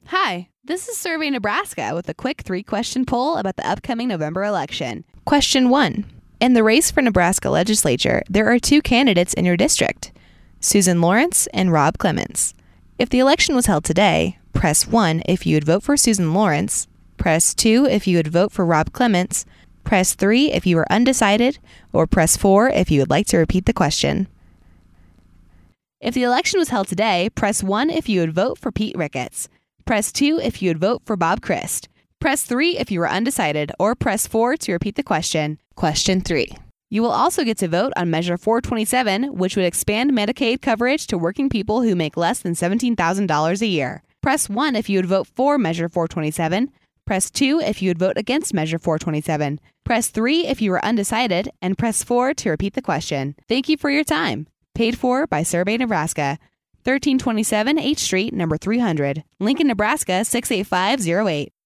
Hi, this is Survey Nebraska with a quick 3-question poll about the upcoming November election. Question 1. In the race for Nebraska legislature, there are 2 candidates in your district, Susan Lawrence and Rob Clements. If the election was held today, press 1 if you would vote for Susan Lawrence, press 2 if you would vote for Rob Clements, press 3 if you are undecided, or press 4 if you would like to repeat the question. If the election was held today, press 1 if you would vote for Pete Ricketts. Press 2 if you would vote for Bob Christ. Press 3 if you were undecided, or press 4 to repeat the question. Question 3. You will also get to vote on Measure 427, which would expand Medicaid coverage to working people who make less than $17,000 a year. Press 1 if you would vote for Measure 427. Press 2 if you would vote against Measure 427. Press 3 if you were undecided, and press 4 to repeat the question. Thank you for your time. Paid for by Survey Nebraska. 1327 H Street, number 300, Lincoln, Nebraska 68508.